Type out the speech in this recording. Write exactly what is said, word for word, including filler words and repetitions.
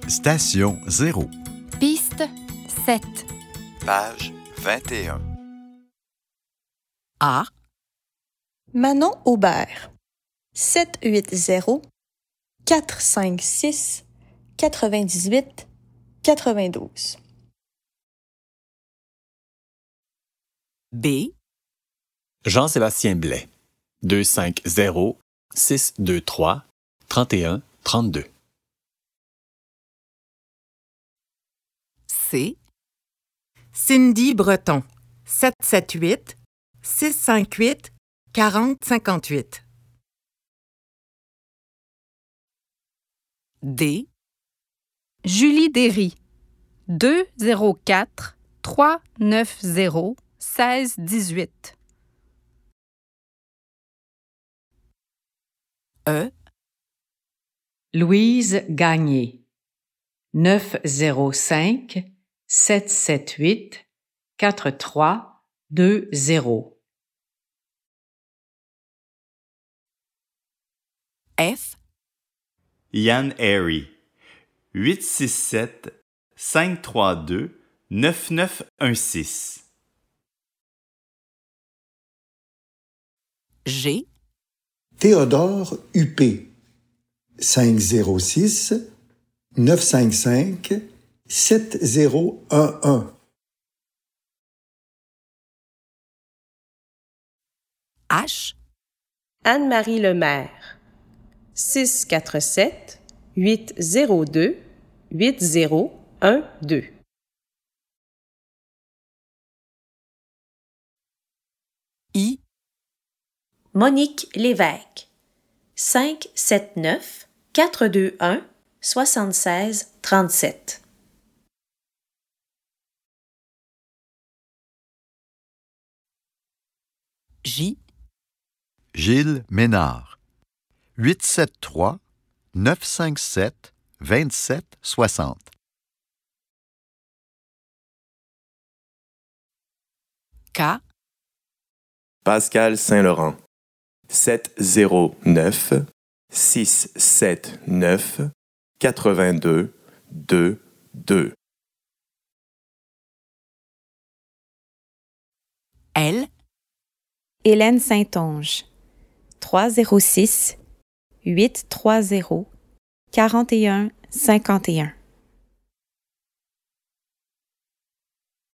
Station zéro. Piste sept. Page vingt et un. A. Manon Aubert. sept huit zéro, quatre cinq six, quatre-vingt-dix-huit, quatre-vingt-douze. B. Jean-Sébastien Blais. deux cinq zéro, six deux trois, trente et un, trente-deux. C. Cindy Breton. sept sept huit, six cinq huit, quarante cinquante-huit. D. Julie Derry. deux zéro quatre, trois neuf zéro, seize dix-huit. E. Louise Gagné. neuf zéro cinq, sept sept huit, quatre trois deux zéro. F. Yann Harry. huit six sept, cinq trois deux, neuf neuf un six. G. Théodore Huppé. cinq zéro six, neuf cinq cinq, sept zéro un un. H. Anne-Marie Lemaire. six quatre sept, huit zéro deux, huit zéro un deux. I. Monique Lévesque. cinq sept neuf, quatre deux un, soixante-seize trente-sept. J. Gilles Ménard. huit sept trois, neuf cinq sept, vingt-sept soixante. K. Pascal Saint-Laurent. sept zéro neuf, six sept neuf, quatre-vingt-deux, deux deux. L. Hélène Saint-Onge. trois zéro six, huit trois zéro, quarante et un cinquante et un.